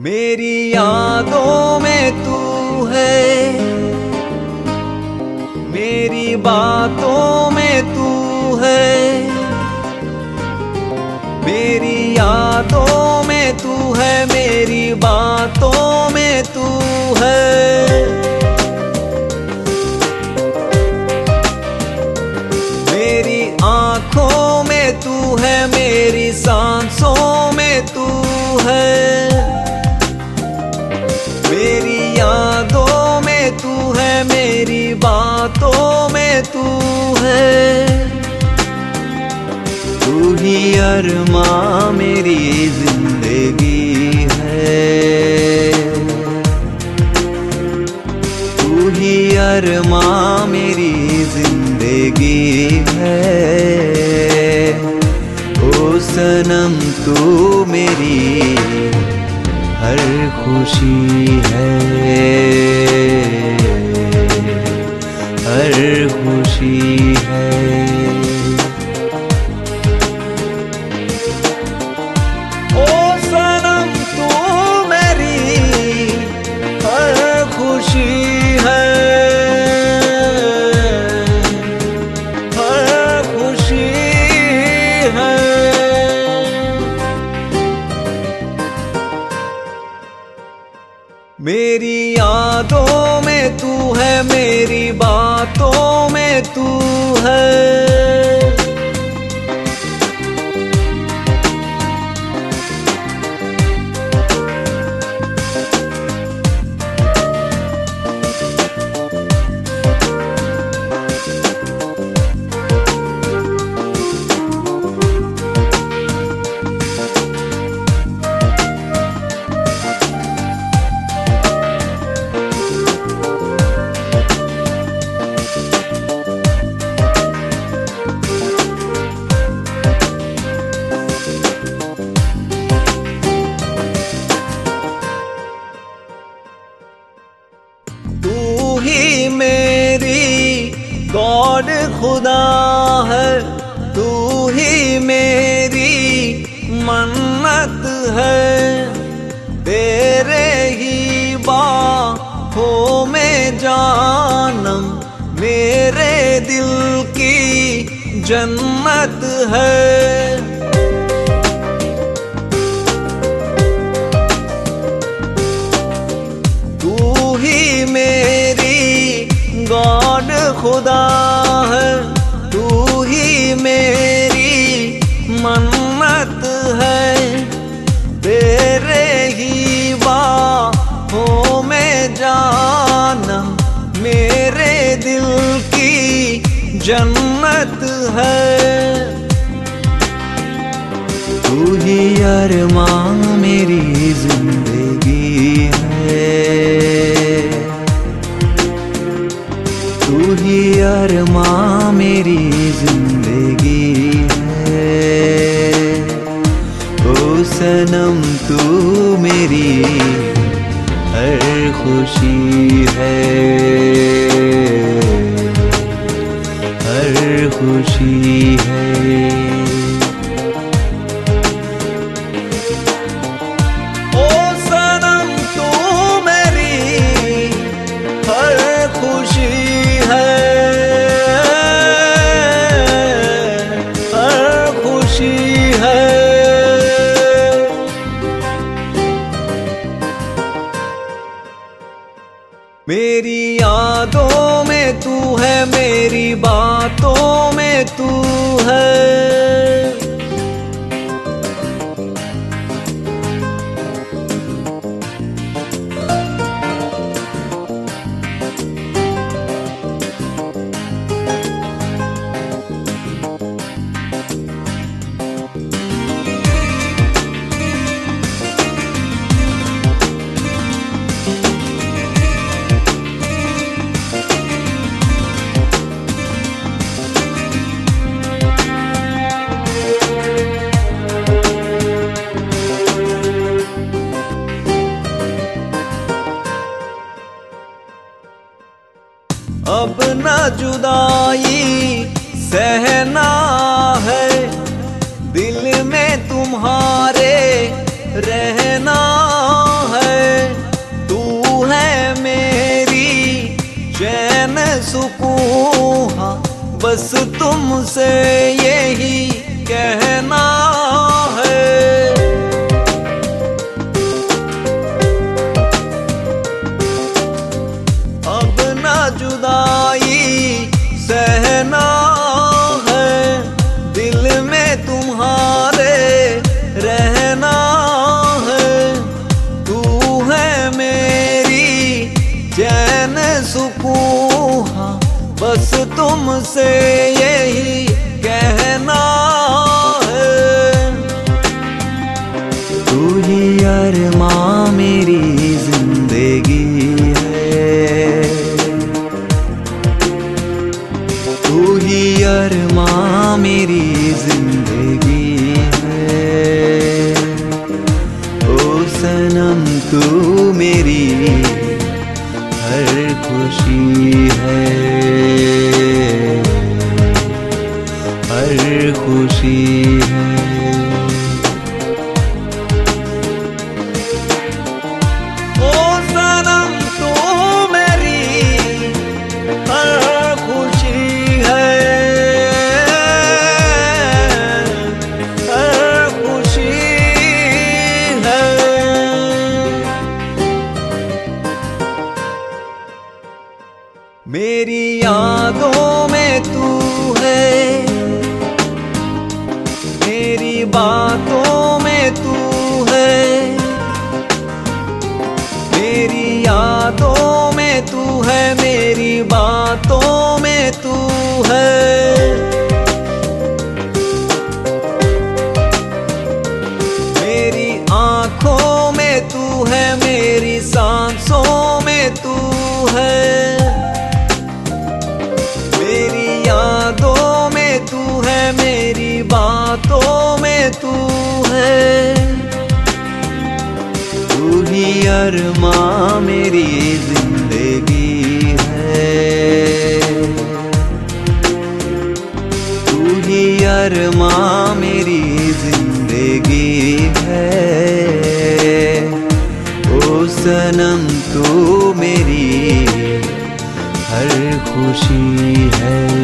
मेरी यादों में तू है, मेरी बातों में तू है, मेरी यादों में तू है, मेरी बातों में तू है। मेरी आँखों में तू है, मेरी सांसों में तू है, मेरी यादों में तू है, मेरी बातों में तू है। तू ही अरमां मेरी जिंदगी है, तू ही अरमां मेरी जिंदगी है। ओ सनम तू मेरी हर खुशी है, हर खुशी है। ओ सनम तू मेरी हर खुशी है, हर खुशी है। मेरी यादों में तू है, मेरी बातों में तू है। तू ही मेरी गॉड खुदा है, तू ही मेरी मन्नत है। तेरे ही बाहों में जानम मेरे दिल की जन्नत है। तू ही मेरी गॉड खुदा है, तू ही मेरी मन्नत है। तेरे ही बाहों में जानम मेरे दिल की जन्नत है। तू ही अरमां मेरी जिंदगी है, तू ही अरमां मेरी जिंदगी है। ओ सनम तू मेरी हर खुशी है, हर खुशी है। मेरी यादों में तू है, मेरी बातों में तू है। अब न जुदाई सहना है, दिल में तुम्हारे रहना है। सुकून, हाँ बस तुमसे यही कहना है। अब ना जुदाई सहना है, दिल में तुम्हारे रहना है। तू है मेरी चैन सुकून, हाँ बस तुमसे यही कहना है। तू ही अरमां मेरी जिंदगी है, तू ही अरमां मेरी जिंदगी है। ओ सनम तू मेरी हर खुशी है, हर खुशी है। ओ सनम तू मेरी हर खुशी है, हर खुशी है। मेरी यादों में तू है, मेरी बातों में तू है। मेरी यादों में तू है, मेरी बातों में तू है। मेरी आँखों में तू है, मेरी सांसों में तू है। मेरी यादों में तू है, मेरी बातों में तू है। तू ही अरमां मेरी जिंदगी है, तू ही अरमां मेरी जिंदगी है। ओ सनम तू मेरी हर खुशी है।